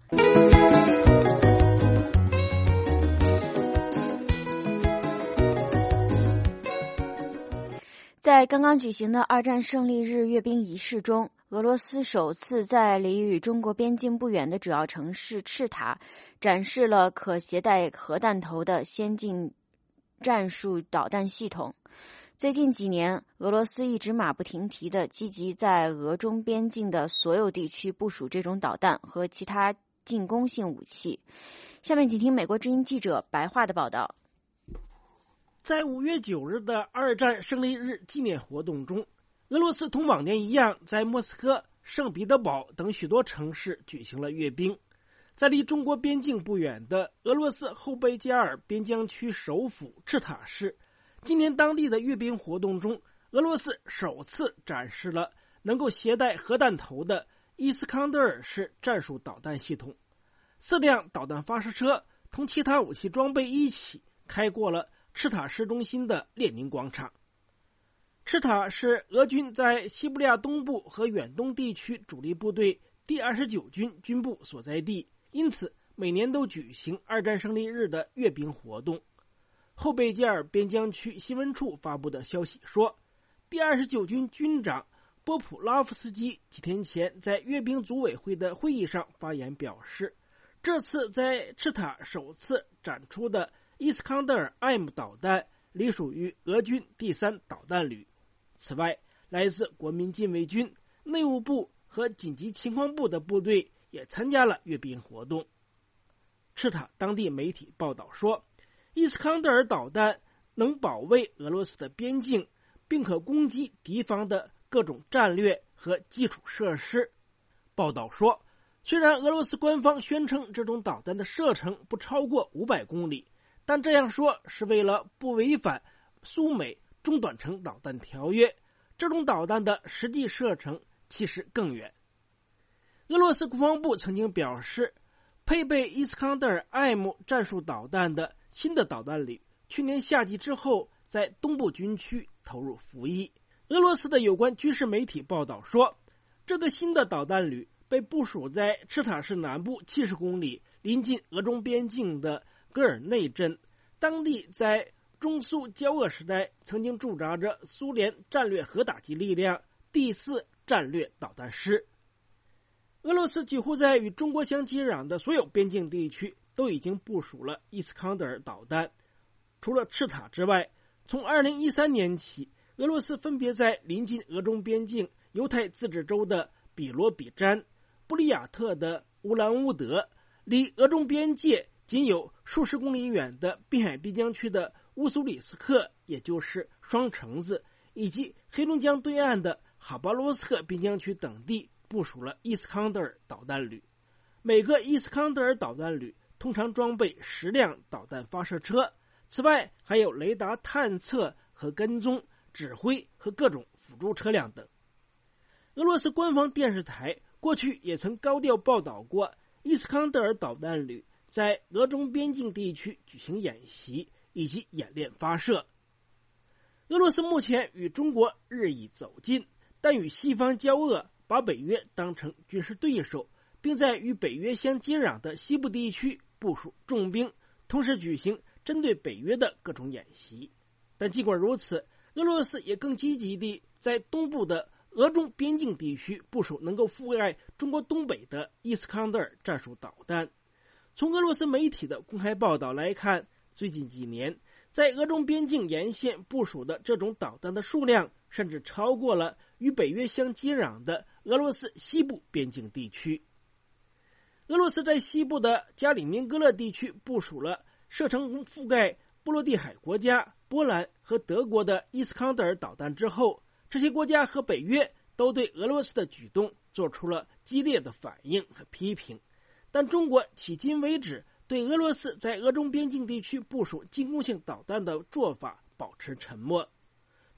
在刚刚举行的二战胜利日阅兵仪式中，俄罗斯首次在离与中国边境不远的主要城市赤塔展示了可携带核弹头的先进战术导弹系统。最近几年，俄罗斯一直马不停蹄地积极在俄中边境的所有地区部署这种导弹和其他进攻性武器。下面请听美国之音记者白桦的报道。 在5月9日的二战胜利日纪念活动中，俄罗斯同往年一样，在莫斯科、圣彼得堡等许多城市举行了阅兵。在离中国边境不远的俄罗斯后贝加尔边疆区首府赤塔市，今年当地的阅兵活动中，俄罗斯首次展示了能够携带核弹头的伊斯康德尔式战术导弹系统。4辆导弹发射车同其他武器装备一起开过了赤塔市中心的列宁广场。赤塔是俄军在西伯利亚东部和远东地区主力部队第29军军部所在地，因此每年都举行二战胜利日的阅兵活动。后贝加尔边疆区新闻处发布的消息说，第29军军长波普拉夫斯基几天前在阅兵组委会的会议上发言表示，这次在赤塔首次展出的伊斯康德尔 M 导弹隶属于俄军第3导弹旅。此外，来自国民禁卫军、内务部和紧急情况部的部队也参加了阅兵活动。赤塔当地媒体报道说，伊斯康德尔导弹能保卫俄罗斯的边境，并可攻击敌方的各种战略和基础设施。报道说，虽然俄罗斯官方宣称这种导弹的射程不超过500公里，但这样说是为了不违反苏美中短程导弹条约，这种导弹的实际射程其实更远。俄罗斯国防部曾经表示，配备伊斯康德尔 M 战术导弹的新的导弹旅去年夏季之后在东部军区投入服役。俄罗斯的有关军事媒体报道说，这个新的导弹旅被部署在赤塔市南部70公里临近俄中边境的戈尔内镇，当地在中苏交恶时代曾经驻扎着苏联战略核打击力量第4战略导弹师。俄罗斯几乎在与中国相接壤的所有边境地区都已经部署了伊斯康德尔导弹。除了赤塔之外，从2013年起，俄罗斯分别在临近俄中边境犹太自治州的比罗比詹、布里亚特的乌兰乌德，离俄中边界仅有数十公里远的滨海边疆区的乌苏里斯克，也就是双城子，以及黑龙江对岸的哈巴罗斯克边疆区等地部署了伊斯康德尔导弹旅。每个伊斯康德尔导弹旅通常装备10辆导弹发射车，此外还有雷达探测和跟踪、指挥和各种辅助车辆等。俄罗斯官方电视台过去也曾高调报道过伊斯康德尔导弹旅在俄中边境地区举行演习以及演练发射。俄罗斯目前与中国日益走近，但与西方交恶，把北约当成军事对手，并在与北约相接壤的西部地区部署重兵，同时举行针对北约的各种演习。但尽管如此，俄罗斯也更积极地在东部的俄中边境地区部署能够覆盖中国东北的伊斯康德尔战术导弹。从俄罗斯媒体的公开报道来看，最近几年在俄中边境沿线部署的这种导弹的数量甚至超过了与北约相接壤的俄罗斯西部边境地区。俄罗斯在西部的加里宁格勒地区部署了射程覆盖波罗的海国家、波兰和德国的伊斯康德尔导弹之后，这些国家和北约都对俄罗斯的举动做出了激烈的反应和批评。但中国迄今为止对俄罗斯在俄中边境地区部署进攻性导弹的做法保持沉默。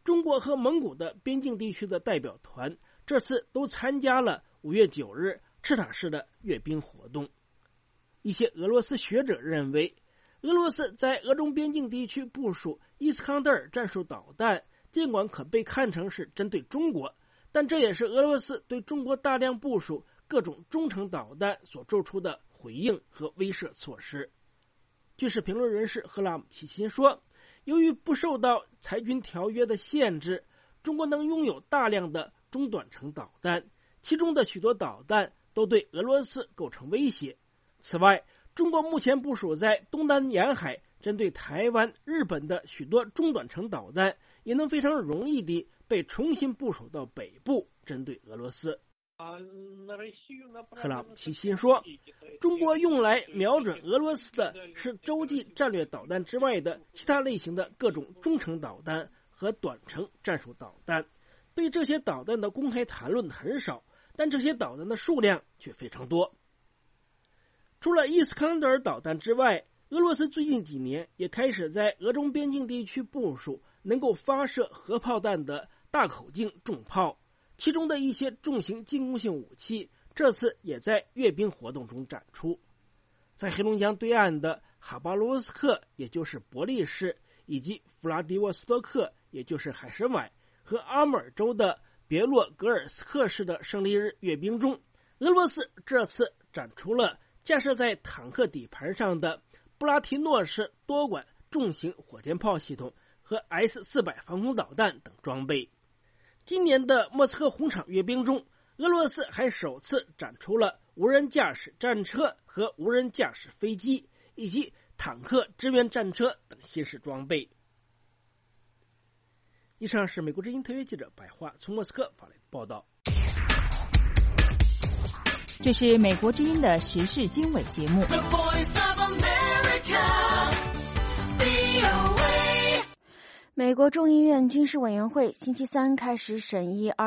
中国和蒙古的边境地区的代表团这次都参加了5月9日赤塔市的阅兵活动。一些俄罗斯学者认为，俄罗斯在俄中边境地区部署伊斯康德尔战术导弹，尽管可被看成是针对中国，但这也是俄罗斯对中国大量部署各种中程导弹所做出的回应和威慑措施。军事评论人士赫拉姆齐钦说，由于不受到裁军条约的限制，中国能拥有大量的中短程导弹，其中的许多导弹都对俄罗斯构成威胁。此外，中国目前部署在东南沿海针对台湾、日本的许多中短程导弹，也能非常容易地被重新部署到北部，针对俄罗斯。赫拉姆齐钦说，中国用来瞄准俄罗斯的是洲际战略导弹之外的其他类型的各种中程导弹和短程战术导弹。对这些导弹的公开谈论很少，但这些导弹的数量却非常多。除了伊斯康德尔导弹之外，俄罗斯最近几年也开始在俄中边境地区部署能够发射核炮弹的大口径重炮，其中的一些重型进攻性武器这次也在阅兵活动中展出。在黑龙江对岸的哈巴罗斯克，也就是伯利市，以及弗拉迪沃斯托克，也就是海参崴，和阿穆尔州的别洛格尔斯克市的胜利日阅兵中，俄罗斯这次展出了架设在坦克底盘上的布拉提诺式多管重型火箭炮系统和 S-400 防空导弹等装备。今年的莫斯科红场阅兵中，俄罗斯还首次展出了无人驾驶战车和无人驾驶飞机，以及坦克支援战车等新式装备。以上是美国之音特约记者白桦从莫斯科发来的报道。 这是美国之音的时事经纬节目。 美国众议院军事委员会星期三开始审议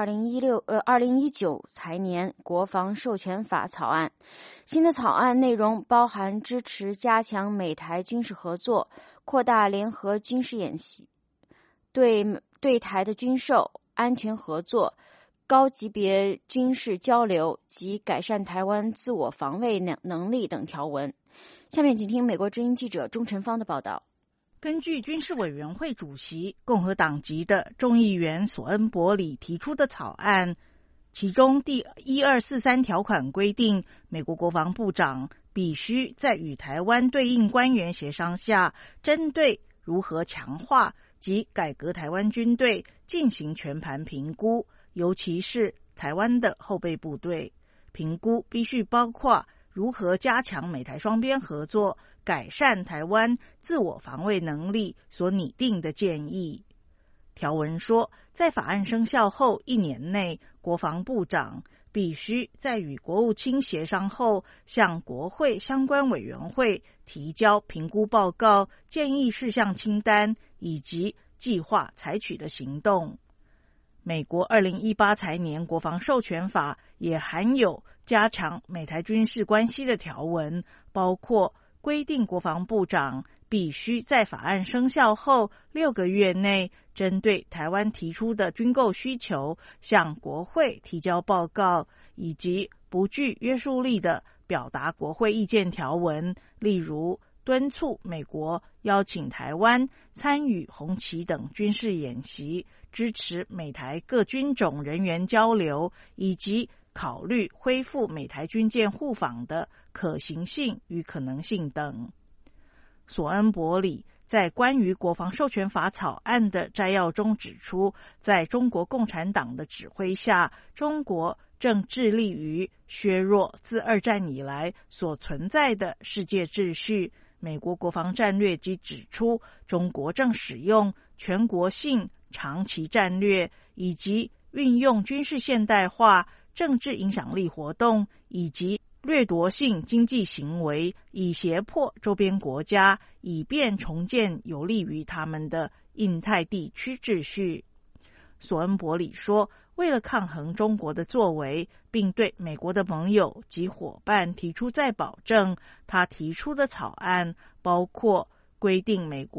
2019财年国防授权法草案。新的草案内容包含支持加强美台军事合作、扩大联合军事演习、对台的军售、安全合作、高级别军事交流及改善台湾自我防卫能力等条文。下面请听美国之音记者钟晨芳的报道。 根据军事委员会主席共和党籍的众议员索恩伯里提出的草案，其中第1243条款规定，美国国防部长必须在与台湾对应官员协商下，针对如何强化及改革台湾军队进行全盘评估，尤其是台湾的后备部队。评估必须包括如何加强美台双边合作、改善台湾自我防卫能力所拟定的建议。条文说，在法案生效后1年内，国防部长必须在与国务卿协商后，向国会相关委员会提交评估报告、建议事项清单以及计划采取的行动。美国2018财年国防授权法也含有加强美台军事关系的条文，包括规定国防部长必须在法案生效后6个月内，针对台湾提出的军购需求向国会提交报告，以及不具约束力的表达国会意见条文，例如敦促美国邀请台湾参与红旗等军事演习，支持美台各军种人员交流，以及考虑恢复美台军舰互访的可行性与可能性等。索恩伯里在关于国防授权法草案的摘要中指出，在中国共产党的指挥下，中国正致力于削弱自2战以来所存在的世界秩序。美国国防战略即指出，中国正使用全国性长期战略，以及运用军事现代化、政治影响力活动以及掠夺性经济行为，以胁迫周边国家，以便重建有利于他们的印太地区秩序。索恩伯里说，为了抗衡中国的作为，并对美国的盟友及伙伴提出再保证，他提出的草案包括规定美国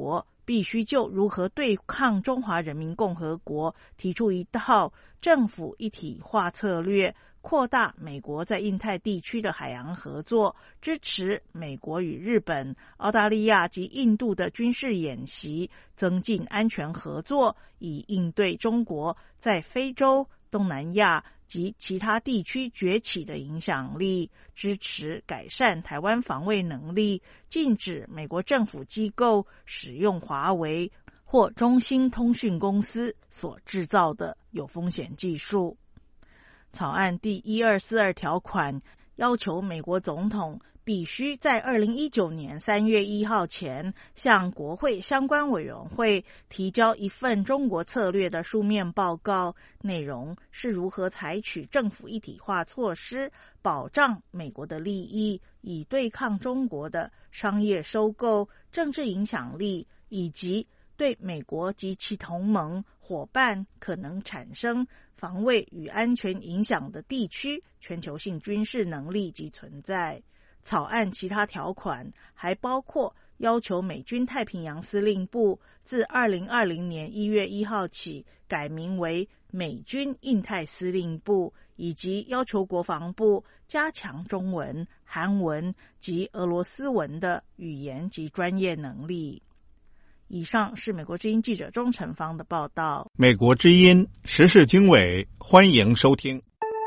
必须就如何对抗中华人民共和国提出一套政府一体化策略，扩大美国在印太地区的海洋合作，支持美国与日本、澳大利亚及印度的军事演习，增进安全合作，以应对中国在非洲、东南亚及其他地区崛起的影响力，支持改善台湾防卫能力，禁止美国政府机构使用华为或中兴通讯公司所制造的有风险技术。草案第1242条款要求美国总统必须在2019年3月1号前向国会相关委员会提交一份中国策略的书面报告，内容是如何采取政府一体化措施，保障美国的利益，以对抗中国的商业收购、政治影响力，以及对美国及其同盟伙伴可能产生防卫与安全影响的地区全球性军事能力及存在。草案其他条款还包括要求美军太平洋司令部自2020年1月1号起改名为美军印太司令部，以及要求国防部加强中文、韩文及俄罗斯文的语言及专业能力。以上是美国之音记者钟成芳的报道。 美国之音时事经纬，欢迎收听。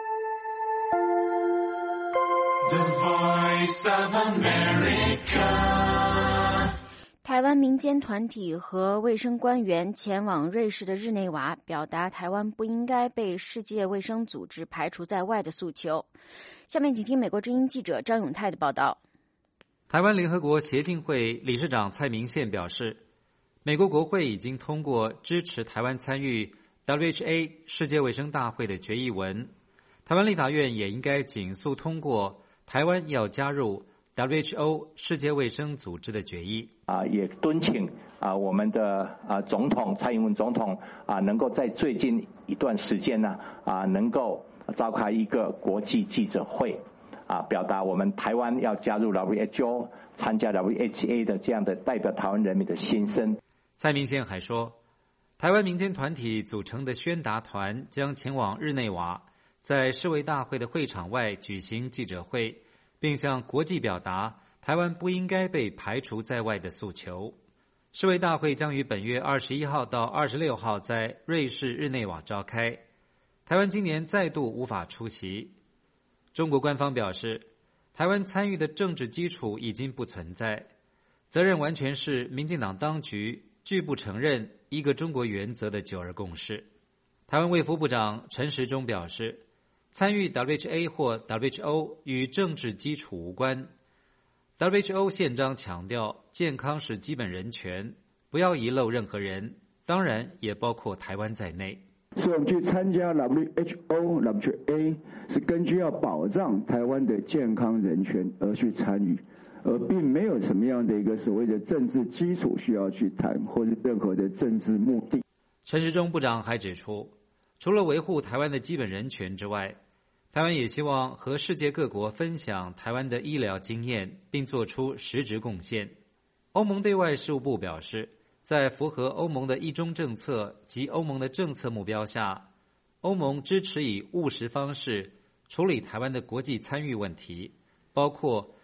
The Voice of America。 台湾民间团体和卫生官员前往瑞士的日内瓦，表达台湾不应该被世界卫生组织排除在外的诉求。下面请听美国之音记者张永泰的报道。 台湾联合国协进会理事长蔡明宪表示，美国国会已经通过支持台湾参与 WHA 世界卫生大会的决议文，台湾立法院也应该紧速通过台湾要加入 WHO 世界卫生组织的决议。 也敦请我们的总统蔡英文总统能够在最近一段时间呢能够召开一个国际记者会表达我们台湾要加入 WHO 参加 WHA 的这样的代表台湾人民的心声。 蔡明宪还说，台湾民间团体组成的宣达团将前往日内瓦，在世卫大会的会场外举行记者会，并向国际表达台湾不应该被排除在外的诉求。世卫大会将于本月21号到26号在瑞士日内瓦召开，台湾今年再度无法出席。中国官方表示，台湾参与的政治基础已经不存在，责任完全是民进党当局拒不承认一个中国原则的九二共识。台湾卫福部长陈时中表示，参与 WHA 或 WHO 与政治基础无关。WHO 宪章强调健康是基本人权，不要遗漏任何人，当然也包括台湾在内。 所以我们去参加 WHO、WHA 是根据要保障台湾的健康人权而去参与，而并没有什么样的一个所谓的政治基础需要去谈，或是任何的政治目的。 陈时中部长还指出，除了维护台湾的基本人权之外，台湾也希望和世界各国分享台湾的医疗经验，并做出实质贡献。欧盟对外事务部表示，在符合欧盟的一中政策及欧盟的政策目标下，欧盟支持以务实方式处理台湾的国际参与问题，包括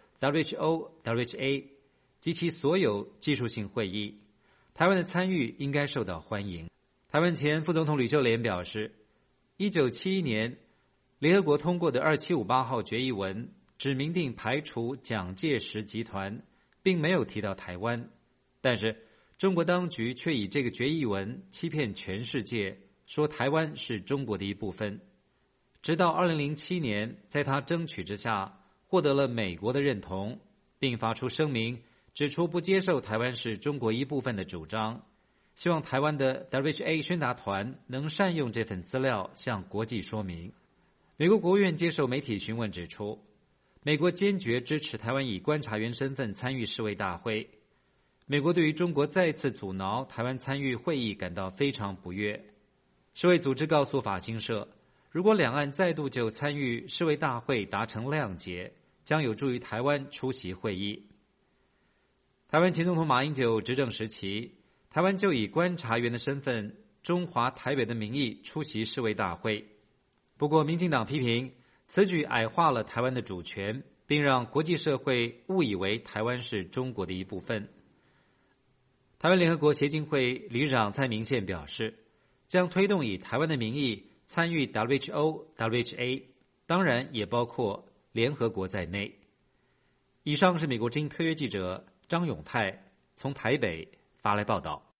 WHO、WHA 及其所有技术性会议。台湾的参与应该受到欢迎。台湾前副总统吕秀莲表示，1971年联合国通过的2758号决议文只明定排除蒋介石集团，并没有提到台湾，但是中国当局却以这个决议文欺骗全世界，说台湾是中国的一部分。直到2007年，在他争取之下获得了美国的认同，并发出声明指出不接受台湾是中国一部分的主张，希望台湾的 WHA 宣达团能善用这份资料向国际说明。美国国务院接受媒体询问指出，美国坚决支持台湾以观察员身份参与世卫大会。美国对于中国再次阻挠台湾参与会议感到非常不悦。世卫组织告诉法新社，如果两岸再度就参与世卫大会达成谅解，将有助于台湾出席会议。台湾前总统马英九执政时期， 台湾就以观察员的身份，中华台北的名义出席世卫大会。不过，民进党批评此举矮化了台湾的主权，并让国际社会误以为台湾是中国的一部分。台湾联合国协进会理事长蔡明宪表示，将推动以台湾的名义参与 WHO、WHA， 当然也包括联合国在内。以上是美国之音特约记者张永泰从台北发来报道。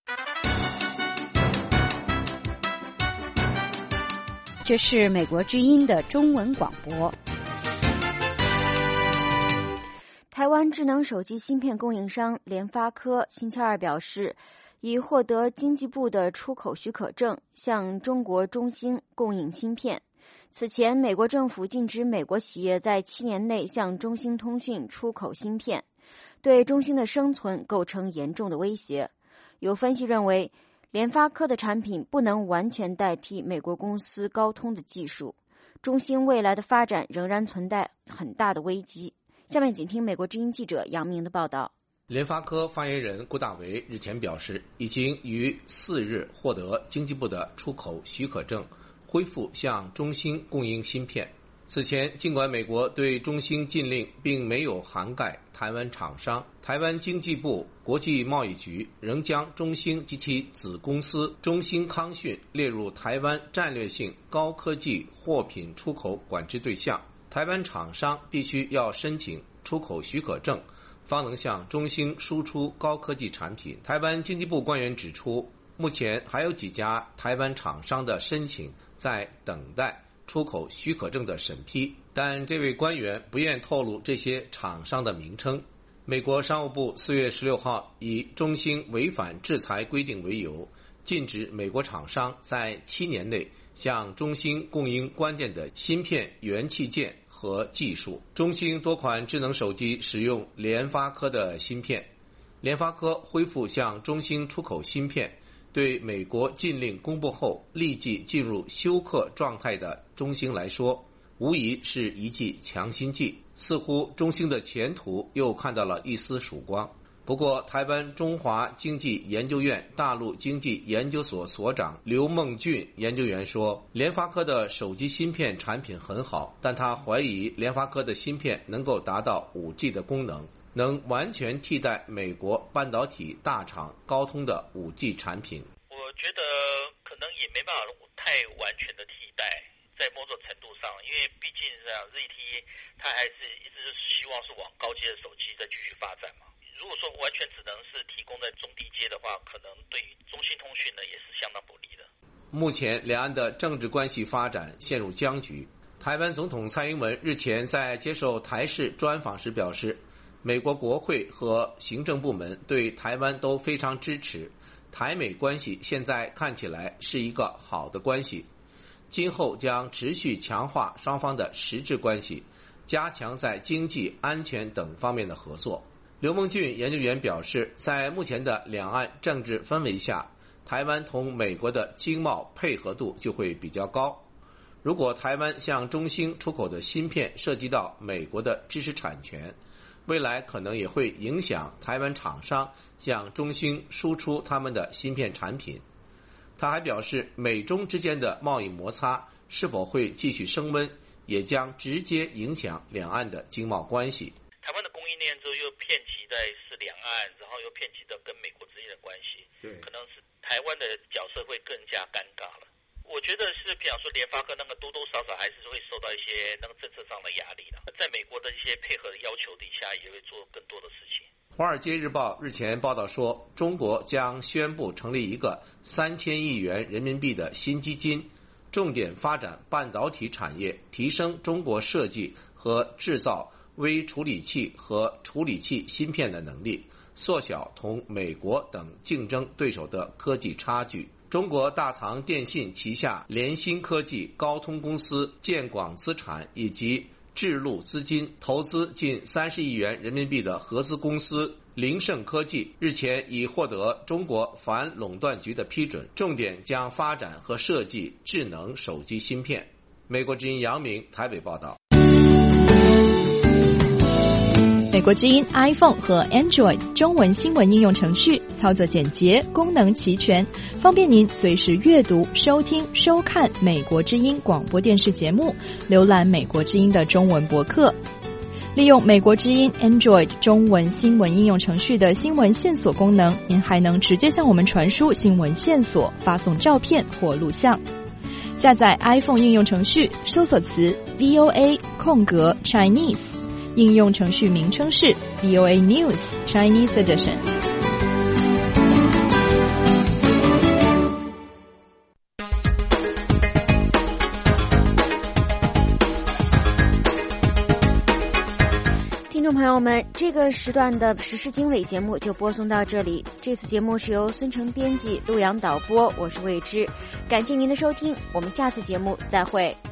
这是美国之音的中文广播。 台湾智能手机芯片供应商联发科星期二表示，已获得经济部的出口许可证，向中国中兴供应芯片。此前，美国政府禁止美国企业在7年内向中兴通讯出口芯片，对中兴的生存构成严重的威胁。有分析认为，联发科的产品不能完全代替美国公司高通的技术，中兴未来的发展仍然存在很大的危机。下面请听美国之音记者杨明的报道。 联发科发言人顾大为日前表示，已经于4日获得经济部的出口许可证，恢复向中兴供应芯片。此前，尽管美国对中兴禁令并没有涵盖台湾厂商，台湾经济部国际贸易局仍将中兴及其子公司中兴康讯列入台湾战略性高科技货品出口管制对象。台湾厂商必须要申请出口许可证，方能向中兴输出高科技产品。台湾经济部官员指出，目前还有几家台湾厂商的申请在等待出口许可证的审批，但这位官员不愿透露这些厂商的名称。美国商务部4月16号以中兴违反制裁规定为由，禁止美国厂商在7年内向中兴供应关键的芯片元器件和技术。中兴多款智能手机使用联发科的芯片，联发科恢复向中兴出口芯片，对美国禁令公布后立即进入休克状态的中兴来说，无疑是一剂强心剂，似乎中兴的前途又看到了一丝曙光。不过，台湾中华经济研究院大陆经济研究所所长刘梦俊研究员说，联发科的手机芯片产品很好，但他怀疑联发科的芯片能够达到 5G 的功能，能完全替代美国半导体大厂高通的 5G 产品。 我觉得可能也没办法太完全的替代，在某种程度上，因为毕竟ZTE 它还是一直希望是往高阶的手机再继续发展嘛。如果说完全只能是提供在中低阶的话，可能对于中兴通讯呢也是相当不利的。 目前两岸的政治关系发展陷入僵局。台湾总统蔡英文日前在接受台视专访时表示，美国国会和行政部门对台湾都非常支持，台美关系现在看起来是一个好的关系，今后将持续强化双方的实质关系，加强在经济、安全等方面的合作。刘梦俊研究员表示，在目前的两岸政治氛围下，台湾同美国的经贸配合度就会比较高。如果台湾向中兴出口的芯片涉及到美国的知识产权，未来可能也会影响台湾厂商向中兴输出他们的芯片产品。他还表示，美中之间的贸易摩擦是否会继续升温，也将直接影响两岸的经贸关系。 台湾的供应链之后又遍及在是两岸，然后又遍及到跟美国之间的关系，对，可能是台湾的角色会更加尴尬了。我觉得是，比方说联发科那个多多少少还是会受到一些那个政策上的压力的，在美国的一些配合的要求底下，也会做更多的事情。 华尔街日报日前报道说，中国将宣布成立一个3000亿元人民币的新基金，重点发展半导体产业，提升中国设计和制造微处理器和处理器芯片的能力，缩小同美国等竞争对手的科技差距。中国大唐电信旗下联芯科技、高通公司、建广资产以及智路资金投资近30亿元人民币的合资公司凌盛科技，日前已获得中国反垄断局的批准，重点将发展和设计智能手机芯片。美国之音杨明台北报道。 美美国之音 iPhone 和 Android 中文新闻应用程序，操作简洁，功能齐全，方便您随时阅读、收听、收看美国之音广播电视节目，浏览美国之音的中文博客。利用美国之音 Android 中文新闻应用程序的新闻线索功能，您还能直接向我们传输新闻线索，发送照片或录像。下载 iPhone 应用程序，搜索词 VOA Chinese， 应用程序名称是 VOA News Chinese Edition。 听众朋友们，这个时段的时事经纬节目就播送到这里。这次节目是由孙成编辑、陆阳导播，我是魏之，感谢您的收听，我们下次节目再会。